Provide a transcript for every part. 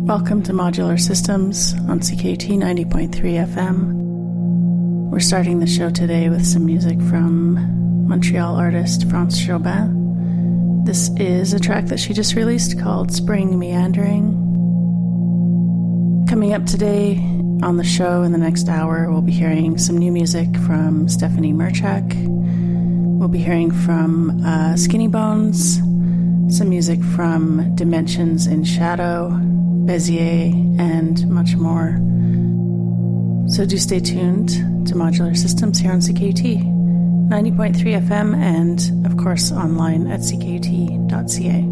Welcome to Modular Systems on CKUT 90.3 FM. We're starting the show today with some music from Montreal artist France Jobin. This is a track that she just released called Spring Meandering. Coming up today on the show in the next hour, we'll be hearing some new music from Stephanie Merchak. We'll be hearing from Skinny Bones, some music from Dimensions in Shadow, Bezier, and much more. So do stay tuned to Modular Systems here on CKUT 90.3 FM and, of course, online at ckut.ca.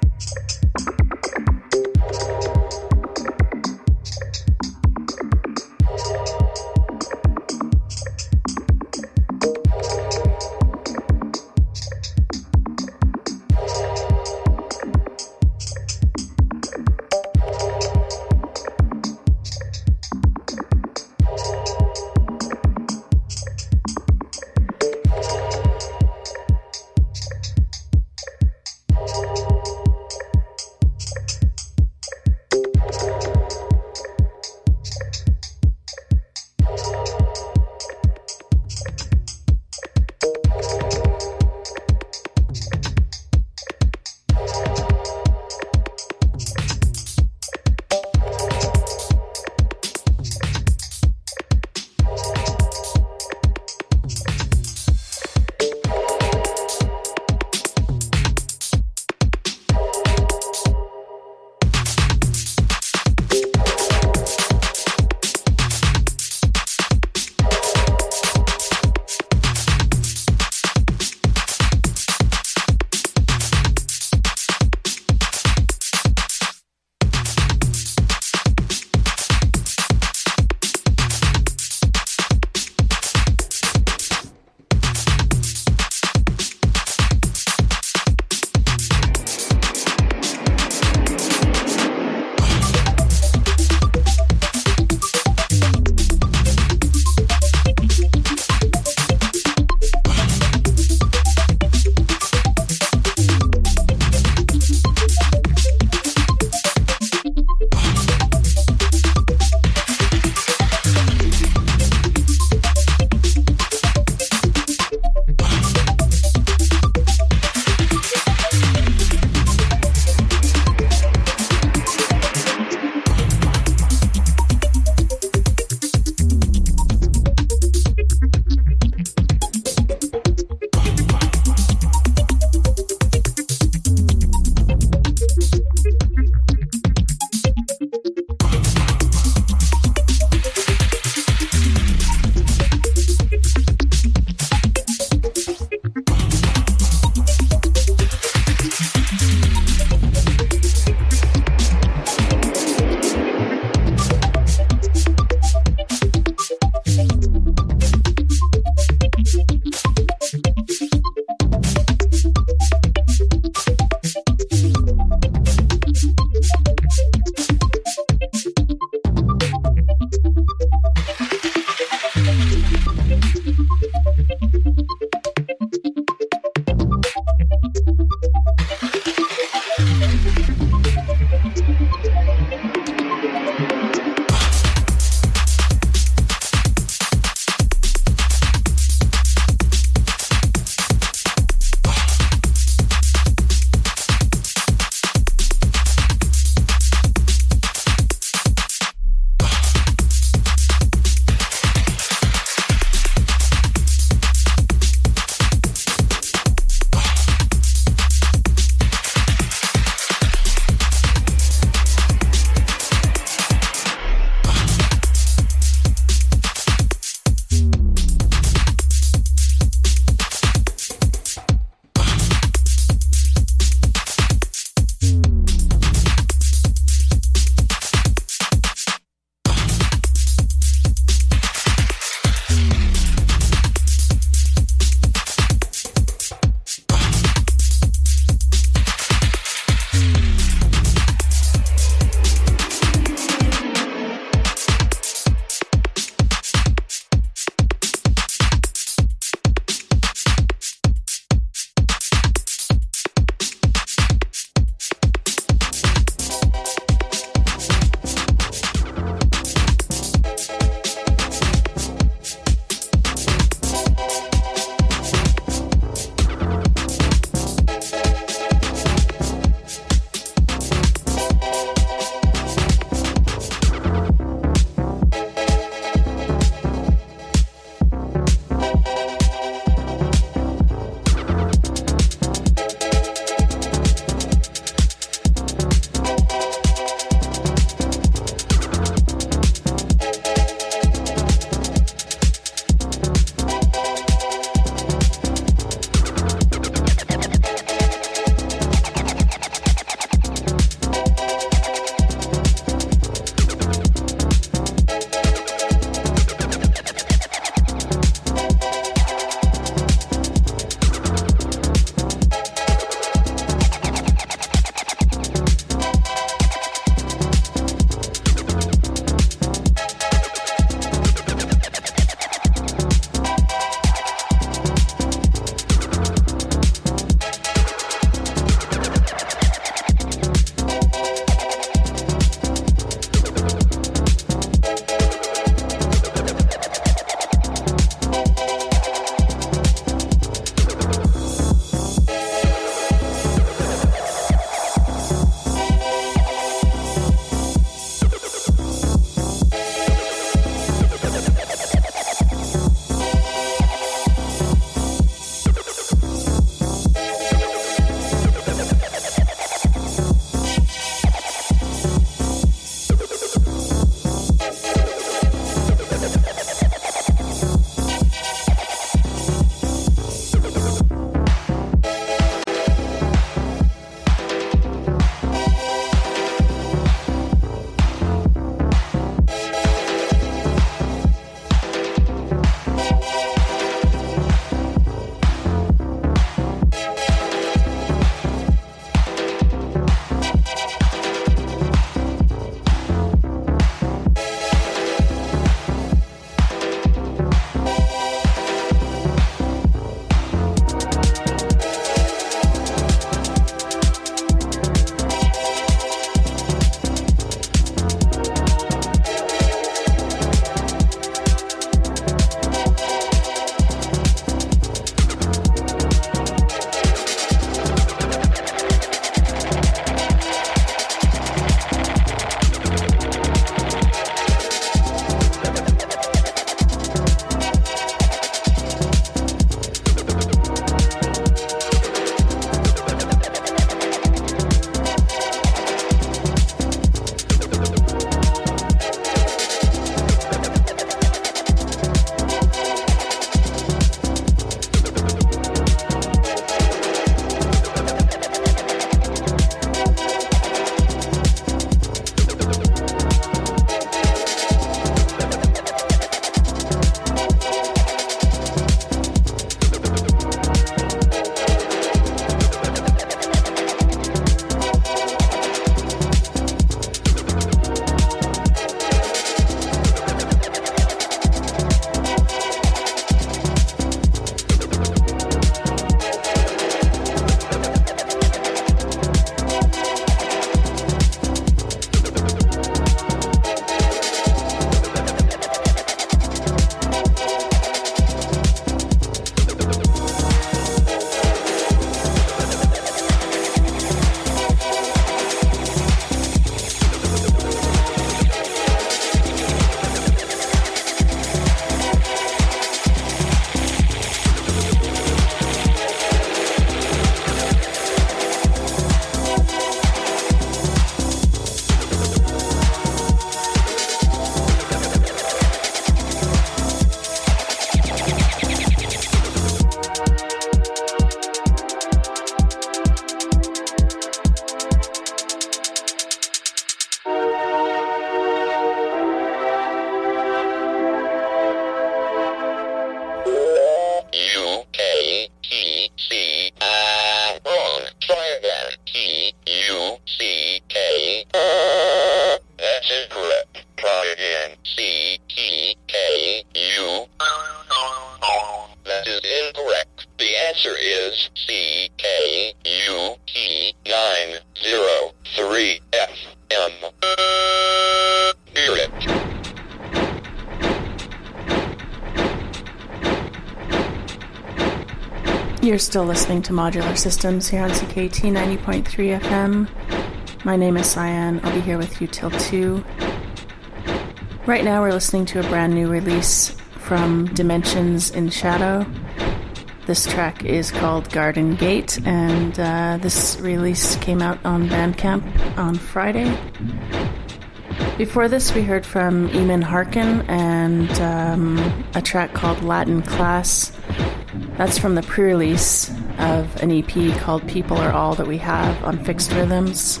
You're still listening to Modular Systems here on CKT 90.3 FM. My name is Cyan. I'll be here with you till 2. Right now we're listening to a brand new release from Dimensions in Shadow. This track is called Garden Gate, and this release came out on Bandcamp on Friday. Before this, we heard from Eamon Harkin and a track called Latin Class. That's from the pre-release of an EP called People Are All That We Have on Fixed Rhythms.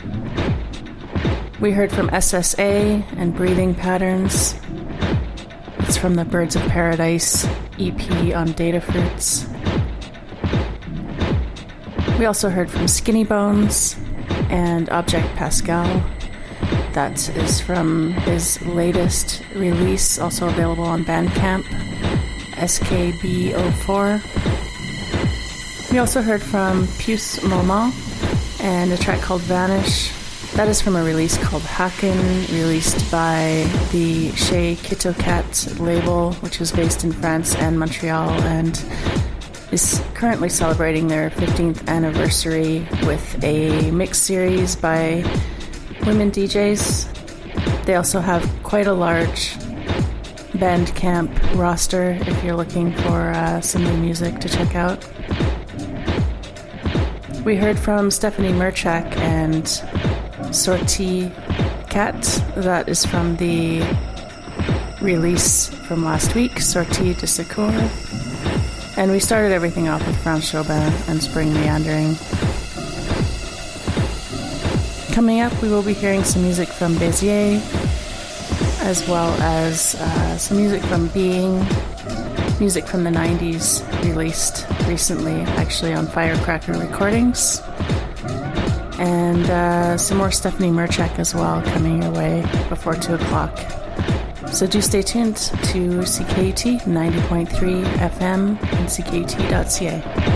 We heard from SSA and Breathing Patterns. It's from the Birds of Paradise EP on Data Fruits. We also heard from Skinny Bones and Object Pascal. That is from his latest release, also available on Bandcamp, SKB04. We also heard from Puce Moment and a track called Vanish. That is from a release called Haken, released by the Chez Kitto Cat label, which is based in France and Montreal, and is currently celebrating their 15th anniversary with a mix series by women DJs. They also have quite a large Bandcamp roster if you're looking for some new music to check out. We heard from Stephanie Merchak and Sortie Cat. That is from the release from last week, Sortie de Secours. And we started everything off with Franz Jobin and Spring Meandering. Coming up, we will be hearing some music from Béziers, as well as some music from Being, music from the 90s released recently, actually on Firecracker Recordings, and some more Stephanie Merchak as well coming your way before 2 o'clock. So do stay tuned to CKT 90.3 FM and CKT.ca.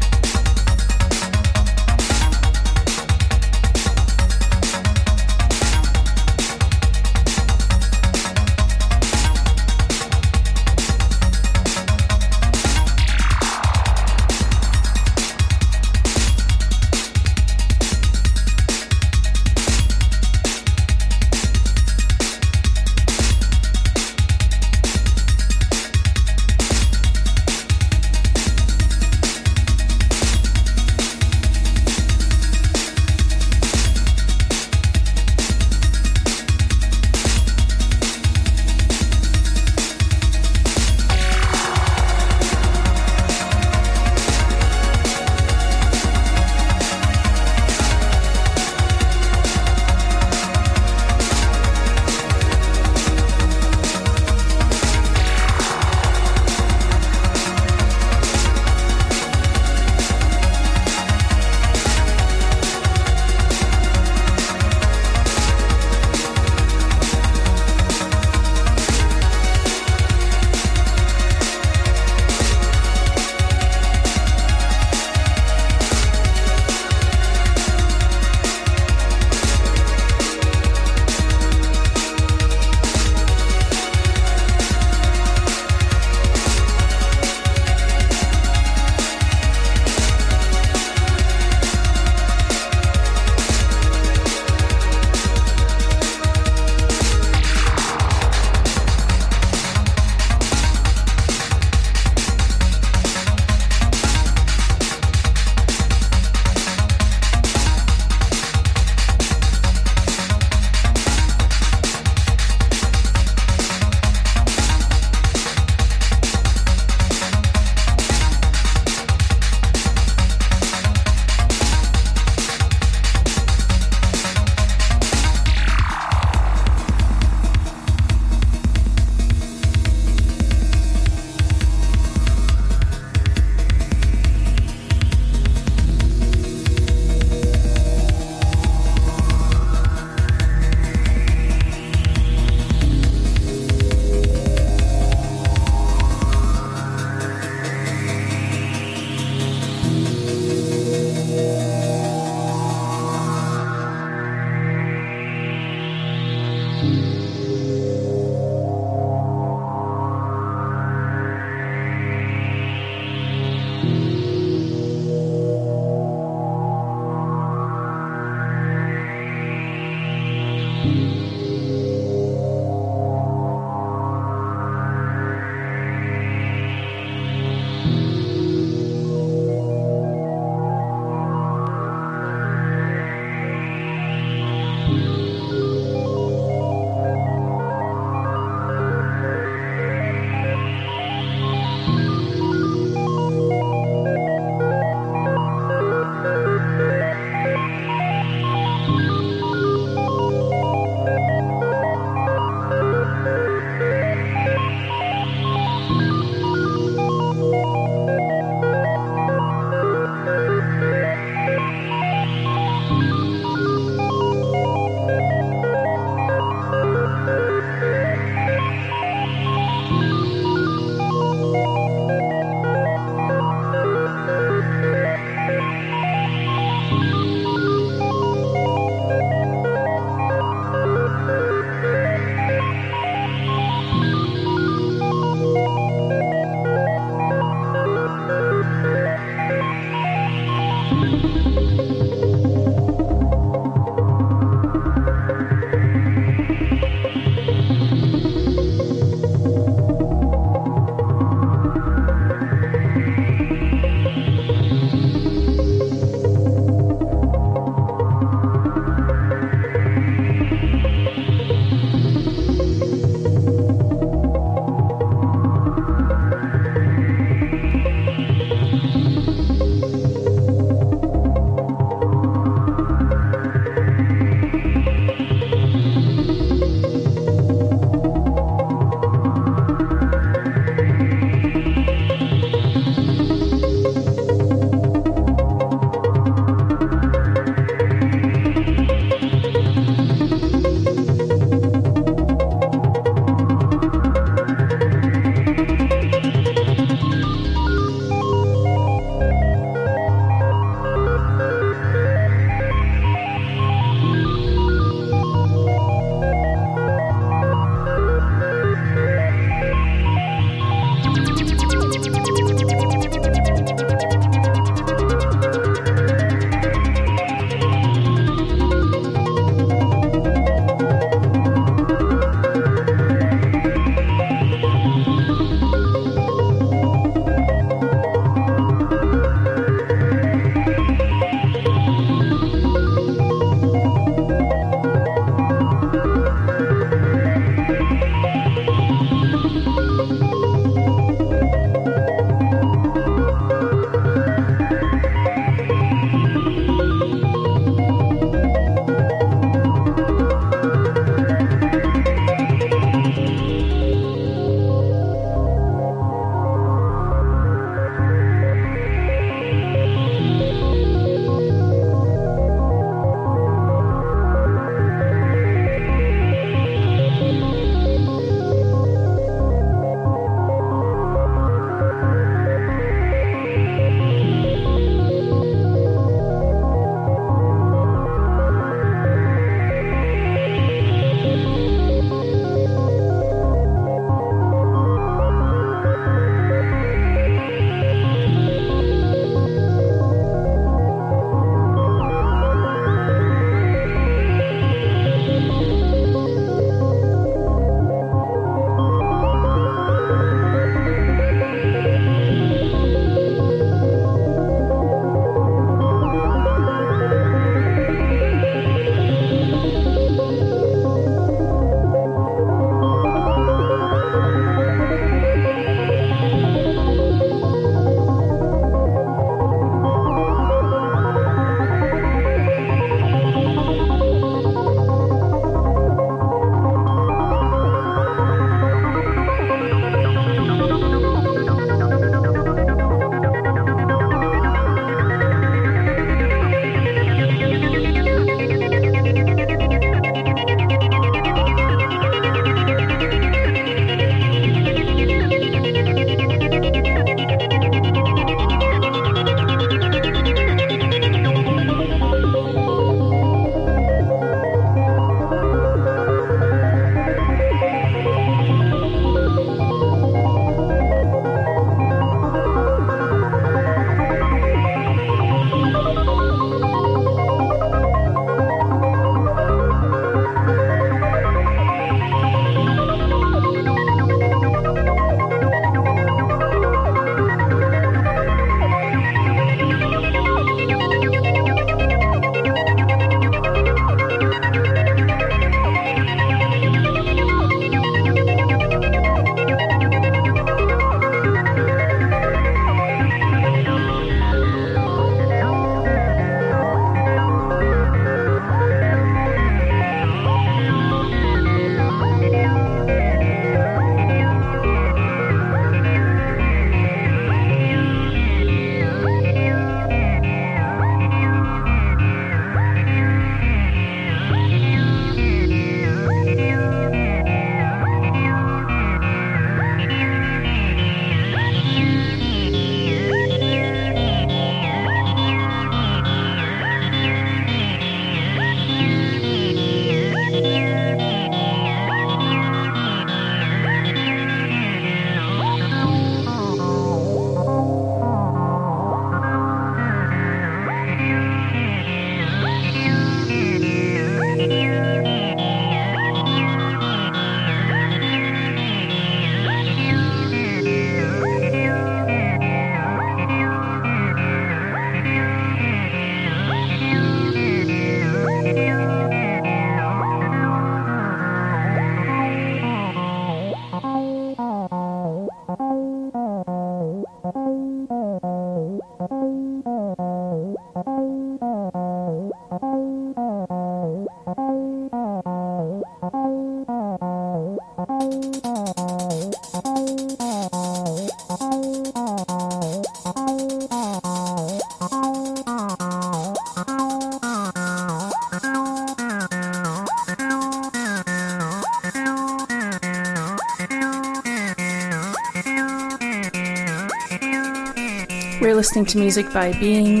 We're listening to music by Being.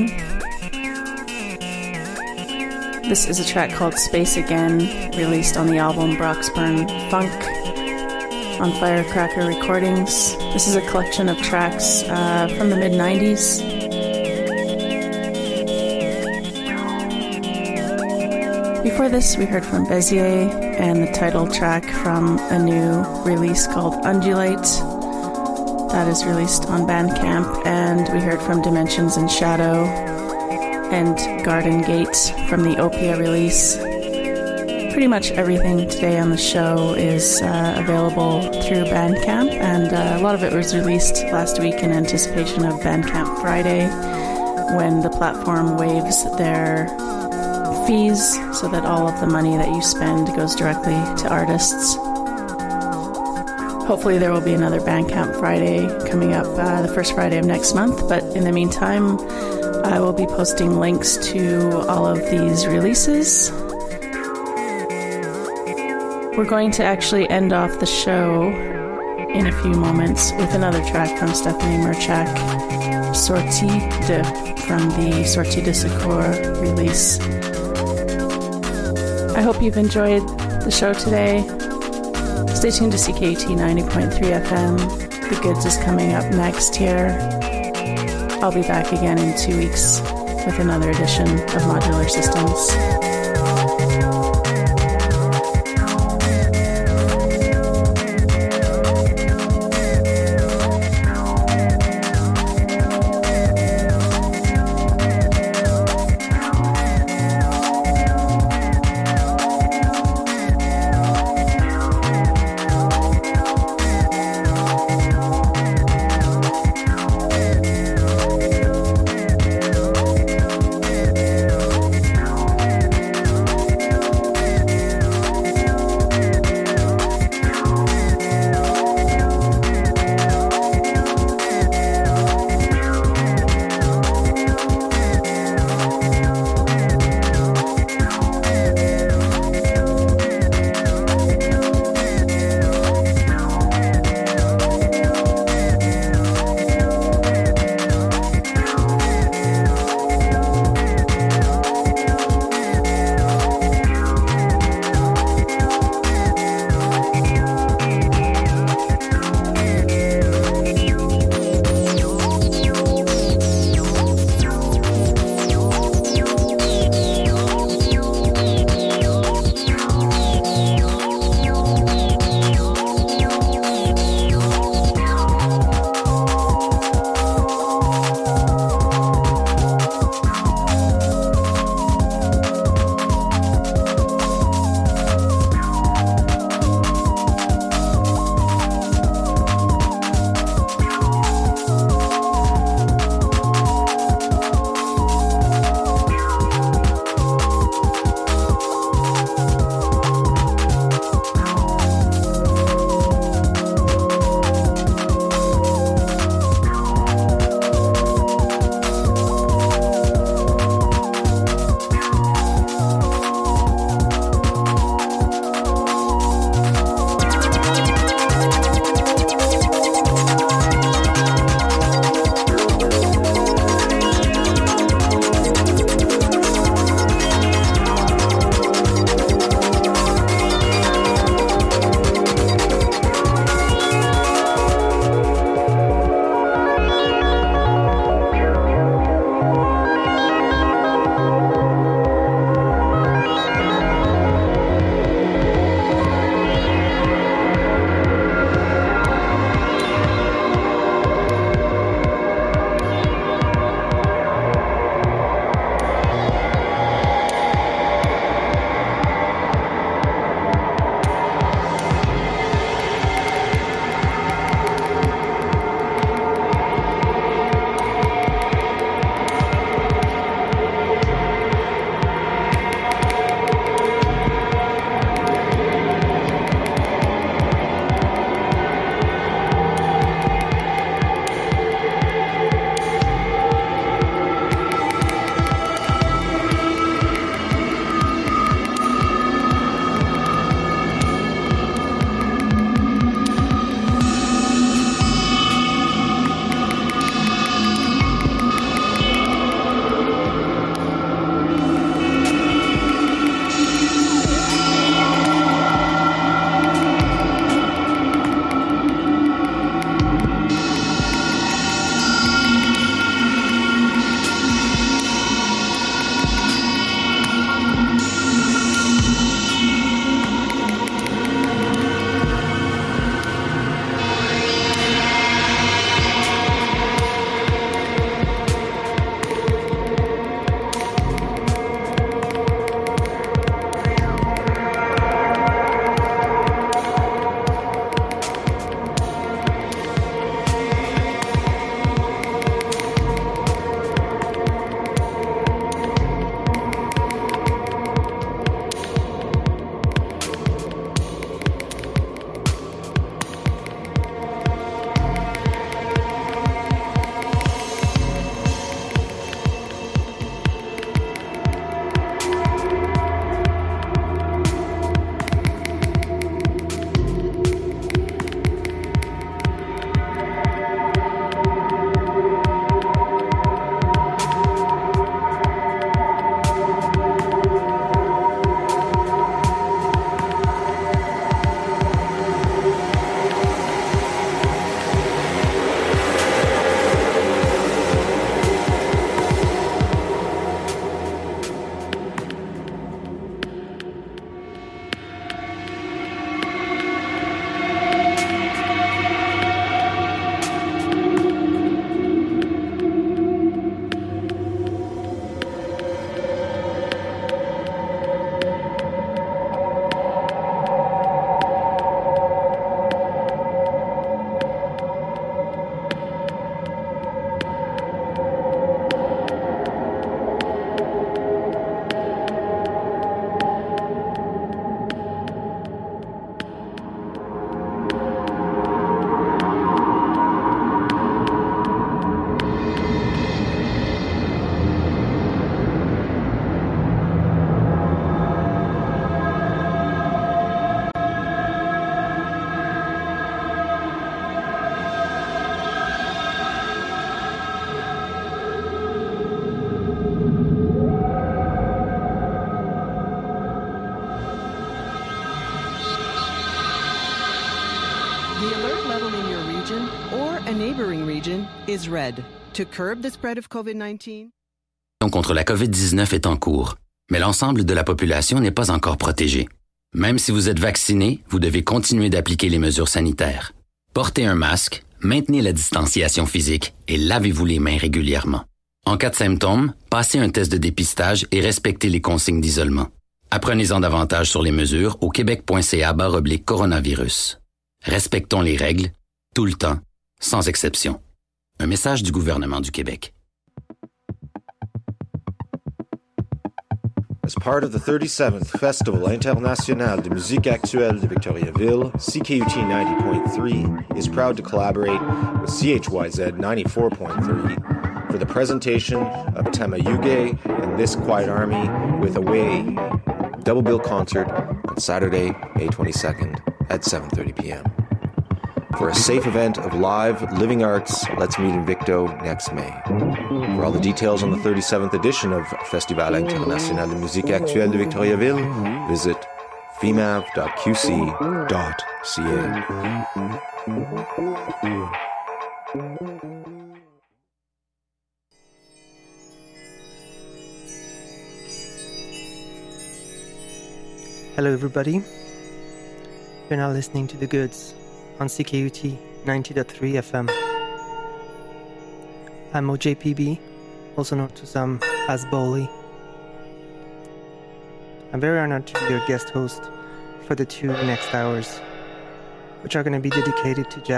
This is a track called Space Again, released on the album Broxburn Funk on Firecracker Recordings. This is a collection of tracks from the mid-90s. Before this, we heard from Bezier and the title track from a new release called Undulate. That is released on Bandcamp, and we heard from Dimensions in Shadow and Garden Gate from the Opia release. Pretty much everything today on the show is available through Bandcamp, and a lot of it was released last week in anticipation of Bandcamp Friday, when the platform waives their fees so that all of the money that you spend goes directly to artists. Hopefully there will be another Bandcamp Friday coming up the first Friday of next month, but in the meantime, I will be posting links to all of these releases. We're going to actually end off the show in a few moments with another track from Stephanie Merchak, Sortie de, from the Sortie de Secours release. I hope you've enjoyed the show today. Stay tuned to CKUT 90.3 FM. The Goods is coming up next here. I'll be back again in 2 weeks with another edition of Modular Systems. The alert level in your region or a neighboring region is red. To curb the spread of COVID-19. Contre la COVID-19 est en cours, mais l'ensemble de la population n'est pas encore protégée. Même si vous êtes vacciné, vous devez continuer d'appliquer les mesures sanitaires. Portez un masque, maintenez la distanciation physique et lavez-vous les mains régulièrement. En cas de symptômes, passez un test de dépistage et respectez les consignes d'isolement. Apprenez-en davantage sur les mesures au québec.ca/coronavirus. Respectons les règles, tout le temps, sans exception. Un message du gouvernement du Québec. As part of the 37th Festival International de Musique Actuelle de Victoriaville, CKUT 90.3 is proud to collaborate with CHYZ 94.3 for the presentation of Tamayuge and This Quiet Army with Away, double bill concert on Saturday, May 22nd at 7:30 p.m. For a safe event of live, living arts, let's meet in Victo next May. For all the details on the 37th edition of Festival International de Musique Actuelle de Victoriaville, visit fimav.qc.ca. Hello everybody, you're now listening to The Goods on CKUT 90.3 FM. I'm OJPB, also known to some as Bowley. I'm very honored to be your guest host for the 2 next hours, which are going to be dedicated to jazz